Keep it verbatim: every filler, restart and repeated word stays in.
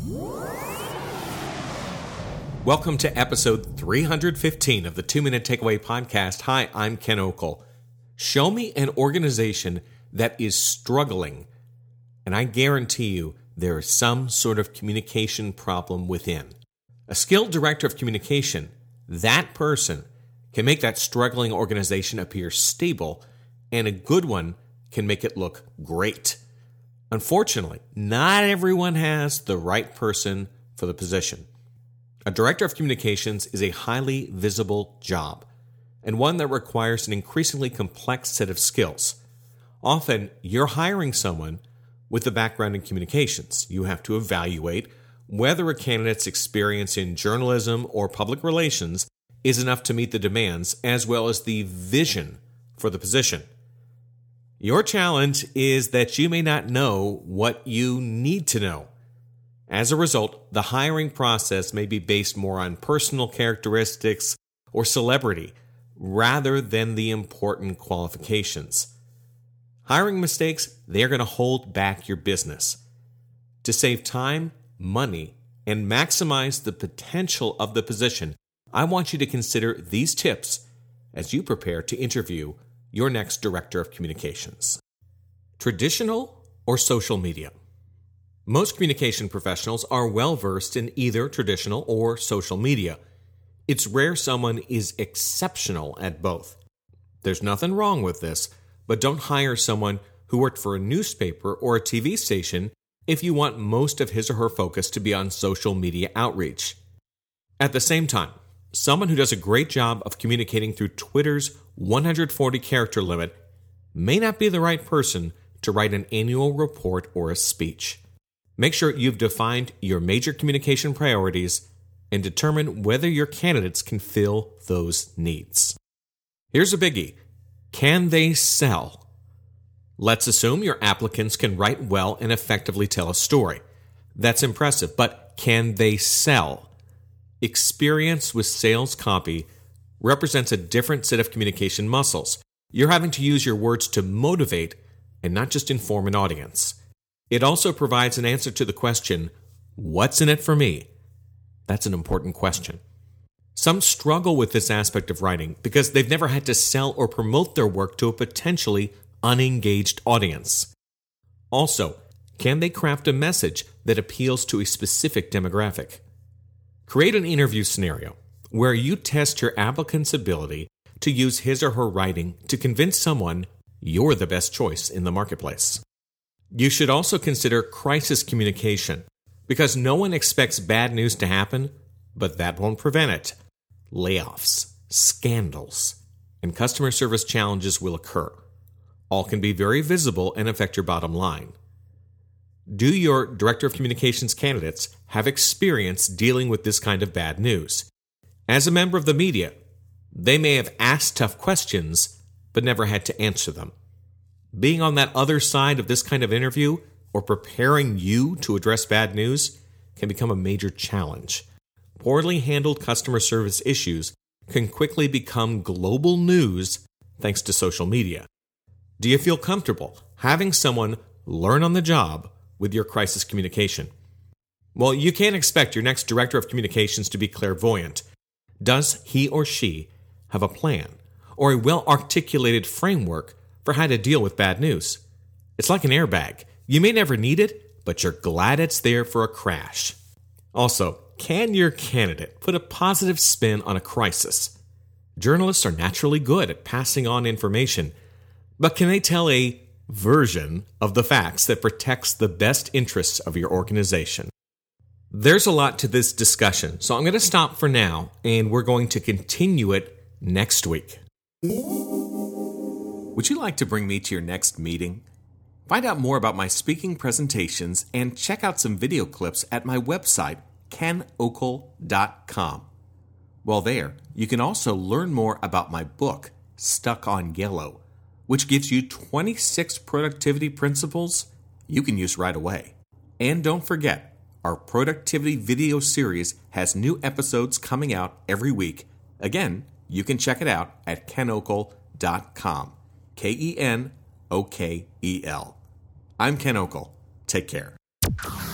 Welcome to episode three hundred fifteen of the two minute Takeaway Podcast. Hi, I'm Ken Okel. Show me an organization that is struggling, and I guarantee you there is some sort of communication problem within. A skilled director of communication, that person can make that struggling organization appear stable, and a good one can make it look great. Unfortunately, not everyone has the right person for the position. A director of communications is a highly visible job, and one that requires an increasingly complex set of skills. Often, you're hiring someone with a background in communications. You have to evaluate whether a candidate's experience in journalism or public relations is enough to meet the demands, as well as the vision for the position. Your challenge is that you may not know what you need to know. As a result, the hiring process may be based more on personal characteristics or celebrity rather than the important qualifications. Hiring mistakes, they're going to hold back your business. To save time, money, and maximize the potential of the position, I want you to consider these tips as you prepare to interview your next director of communications. Traditional or social media? Most communication professionals are well-versed in either traditional or social media. It's rare someone is exceptional at both. There's nothing wrong with this, but don't hire someone who worked for a newspaper or a T V station if you want most of his or her focus to be on social media outreach. At the same time, someone who does a great job of communicating through Twitter's one hundred forty character limit may not be the right person to write an annual report or a speech. Make sure you've defined your major communication priorities and determine whether your candidates can fill those needs. Here's a biggie. Can they sell? Let's assume your applicants can write well and effectively tell a story. That's impressive, but can they sell? Experience with sales copy represents a different set of communication muscles. You're having to use your words to motivate and not just inform an audience. It also provides an answer to the question, what's in it for me? That's an important question. Some struggle with this aspect of writing because they've never had to sell or promote their work to a potentially unengaged audience. Also, can they craft a message that appeals to a specific demographic? Create an interview scenario where you test your applicant's ability to use his or her writing to convince someone you're the best choice in the marketplace. You should also consider crisis communication, because no one expects bad news to happen, but that won't prevent it. Layoffs, scandals, and customer service challenges will occur. All can be very visible and affect your bottom line. Do your Director of Communications candidates have experience dealing with this kind of bad news? As a member of the media, they may have asked tough questions, but never had to answer them. Being on that other side of this kind of interview or preparing you to address bad news can become a major challenge. Poorly handled customer service issues can quickly become global news thanks to social media. Do you feel comfortable having someone learn on the job with your crisis communication? Well, you can't expect your next director of communications to be clairvoyant. Does he or she have a plan or a well-articulated framework for how to deal with bad news? It's like an airbag. You may never need it, but you're glad it's there for a crash. Also, can your candidate put a positive spin on a crisis? Journalists are naturally good at passing on information, but can they tell a version of the facts that protects the best interests of your organization? There's a lot to this discussion, so I'm going to stop for now, and we're going to continue it next week. Would you like to bring me to your next meeting? Find out more about my speaking presentations and check out some video clips at my website, ken okel dot com. While there, you can also learn more about my book, Stuck on Yellow, which gives you twenty-six productivity principles you can use right away. And don't forget, our productivity video series has new episodes coming out every week. Again, you can check it out at ken okel dot com. K E N O K E L. I'm Ken Okel. Take care.